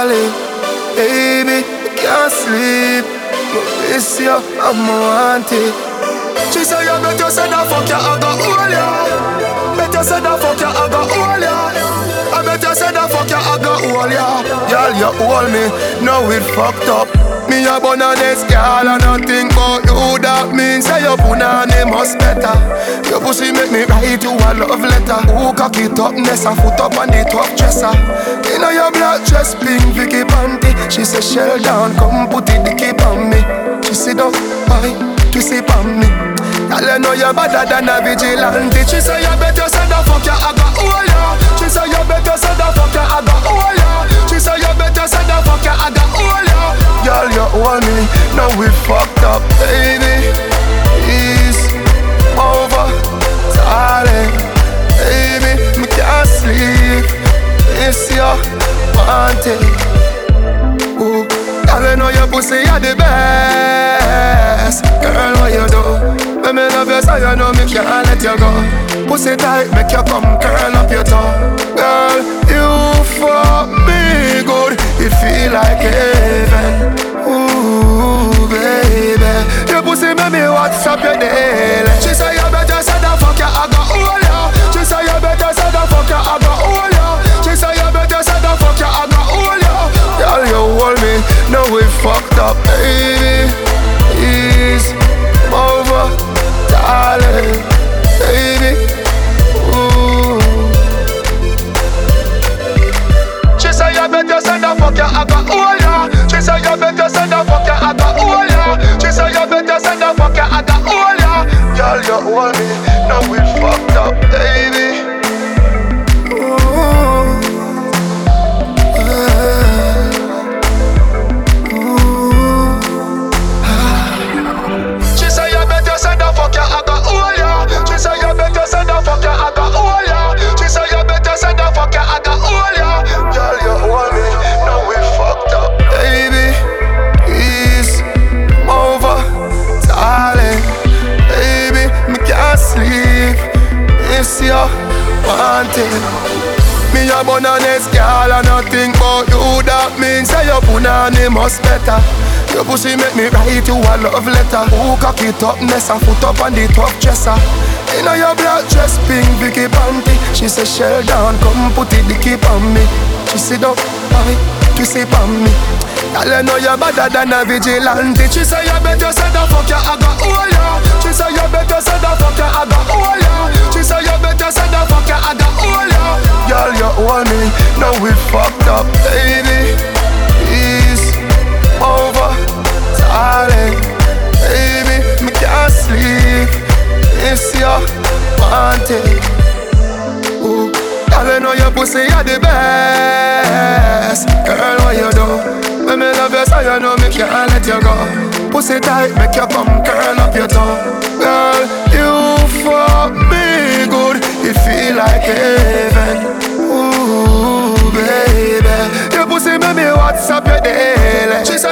darling. Baby, I can't sleep. Miss you, I'm wanted. She say you better say that fuck you, I got hold ya. Better say that fuck you, I got hold ya. I better say that fuck you, I got hold ya. Girl, you hold me, now it fucked up. Me a bun on this girl and nothing but you. That means say your punani must better. Your pussy make me write you a love letter. Who cock it up, nest and foot up on the top dresser. You know your black dress, pink Vicky panty. She say shell down, come put it dicky on me. She sit up, boy, twist it on me. Girl, you know you're better than a vigilante. She say you better say the fuck you, I got hold ya. She say you better say the fuck you, I got hold ya. She say you better say the fuck you, I got hold ya. Girl, you hold me, now we fucked up, baby. It's over, darling. Baby, me can't sleep. It's your wanted. Ooh, girl, you know your pussy are the best. Girl, what you do? When me love you so you know me can't let you go. Pussy tight, make you come curl up your toe. Girl, you fuck me good. It feel like heaven. Ooh, baby, your pussy make me WhatsApp your daily. She say you better say the fuck you, I got hold ya. She say you better say the fuck you, I got hold ya. She say you better say the fuck you, I got hold ya. Girl, you hold me, now we fucked up, baby. It's over, darling, baby. Ooh. She say you better say the fuck you, I got hold ya. She say you better say the fuck you, I got hold ya. She say you better say the fuck you, I got hold ya. Girl, you hold me, now we fucked up, baby. Ooh. She say you better say the fuck you, I got hold ya. She say you better say the fuck you, I got hold ya. She say you better say the fuck you, I got hold ya. Girl, you hold me, now we fucked up, baby. It's over, darling. Baby, me can't sleep. It's your wanted. Me a bun on this girl and nothing but you. That means say your punani must better. Your pussy make me write you a love letter. Who cock it up, nest and foot up on the top dresser. You know your black dress, pink Vicky panty. She say shell down, come put it dicky on me. She sit up, boy, twist it on me. Girl, you know you're better than a vigilante. She say you better say the fuck you, I got hold ya. She say you better say the fuck you, I got hold ya. She say you better say the fuck you, I got hold ya. Girl, you hold me, now we fucked up, baby. It's over, darling. Baby, me can't sleep. It's your wanted. Ooh, girl, you know your pussy are the best. Girl, what you do? When me love you so you know me can't let you go. Pussy tight, make you come curl up your toe. Girl, you fuck me good. It feel like heaven. Ooh, baby, your pussy make me WhatsApp your daily. She